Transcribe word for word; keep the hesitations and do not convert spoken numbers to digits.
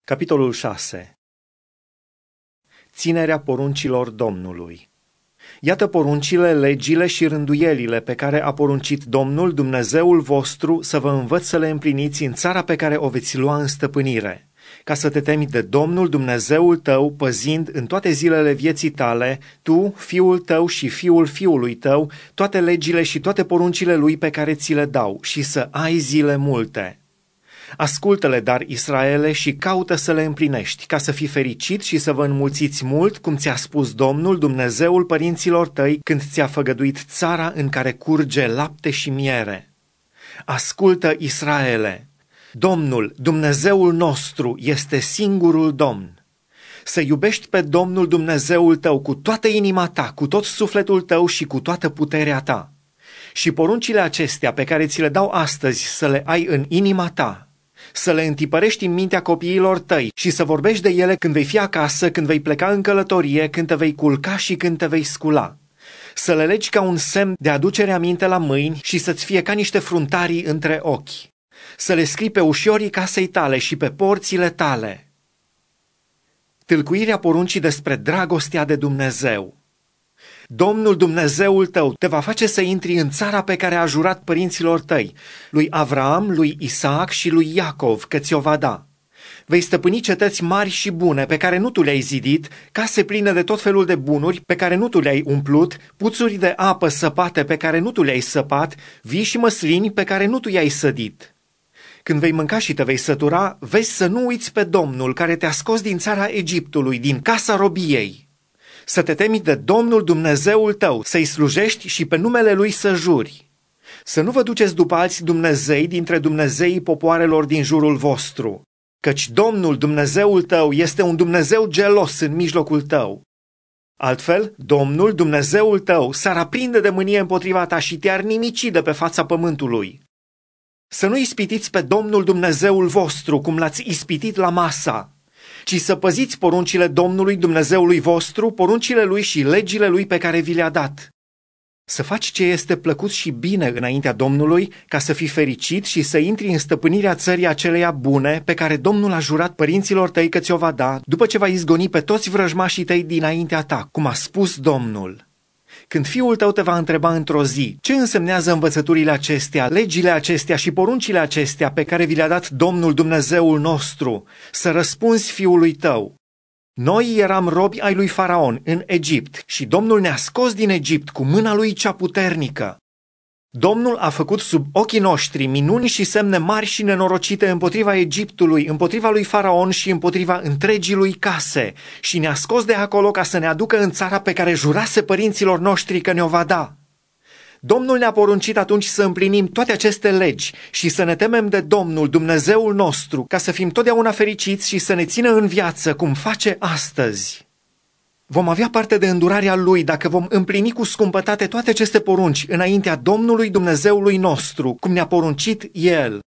Capitolul șase. Ținerea poruncilor Domnului. Iată poruncile, legile și rânduielile pe care a poruncit Domnul, Dumnezeul vostru, să vă învăț să le împliniți în țara pe care o veți lua în stăpânire, ca să te temi de Domnul Dumnezeul tău, păzind în toate zilele vieții tale, tu, fiul tău și fiul fiului tău, toate legile și toate poruncile lui pe care ți le dau, și să ai zile multe. Ascultă-le, dar, Israele, și caută să le împlinești, ca să fii fericit și să vă înmulțiți mult, cum ți-a spus Domnul, Dumnezeul părinților tăi, când ți-a făgăduit țara în care curge lapte și miere. Ascultă, Israele! Domnul, Dumnezeul nostru, este singurul Domn. Să iubești pe Domnul Dumnezeul tău cu toată inima ta, cu tot sufletul tău și cu toată puterea ta. Și poruncile acestea pe care ți le dau astăzi să le ai în inima ta, să le întipărești în mintea copiilor tăi și să vorbești de ele când vei fi acasă, când vei pleca în călătorie, când te vei culca și când te vei scula. Să le legi ca un semn de aducere aminte la mâini și să-ți fie ca niște fruntarii între ochi. Să le scrii pe ușorii casei tale și pe porțile tale. Tâlcuirea poruncii despre dragostea de Dumnezeu. Domnul Dumnezeul tău te va face să intri în țara pe care a jurat părinților tăi, lui Avraam, lui Isaac și lui Iacov, că ți-o va da. Vei stăpâni cetăți mari și bune pe care nu tu le-ai zidit, case pline de tot felul de bunuri pe care nu tu le-ai umplut, puțuri de apă săpate pe care nu tu le-ai săpat, vii și măslini pe care nu tu i-ai sădit. Când vei mânca și te vei sătura, vezi să nu uiți pe Domnul care te-a scos din țara Egiptului, din casa robiei. Să te temi de Domnul Dumnezeul tău, să-i slujești și pe numele lui să juri. Să nu vă duceți după alți Dumnezei dintre Dumnezeii popoarelor din jurul vostru, căci Domnul Dumnezeul tău este un Dumnezeu gelos în mijlocul tău. Altfel, Domnul Dumnezeul tău s-ar aprinde de mânie împotriva ta și te-ar nimici de pe fața pământului. Să nu ispitiți pe Domnul Dumnezeul vostru cum l-ați ispitit la Masa, ci să păziți poruncile Domnului Dumnezeului vostru, poruncile lui și legile lui pe care vi le-a dat. Să faci ce este plăcut și bine înaintea Domnului, ca să fii fericit și să intri în stăpânirea țării aceleia bune pe care Domnul a jurat părinților tăi că ți-o va da, după ce va izgoni pe toți vrăjmașii tăi dinaintea ta, cum a spus Domnul. Când fiul tău te va întreba într-o zi, ce însemnează învățăturile acestea, legile acestea și poruncile acestea pe care vi le-a dat Domnul Dumnezeul nostru, să răspunzi fiului tău: noi eram robi ai lui Faraon în Egipt și Domnul ne-a scos din Egipt cu mâna lui cea puternică. Domnul a făcut sub ochii noștri minuni și semne mari și nenorocite împotriva Egiptului, împotriva lui Faraon și împotriva întregii lui case și ne-a scos de acolo ca să ne aducă în țara pe care jurase părinților noștri că ne-o va da. Domnul ne-a poruncit atunci să împlinim toate aceste legi și să ne temem de Domnul Dumnezeul nostru, ca să fim totdeauna fericiți și să ne țină în viață cum face astăzi. Vom avea parte de îndurarea Lui dacă vom împlini cu scumpătate toate aceste porunci înaintea Domnului Dumnezeului nostru, cum ne-a poruncit El.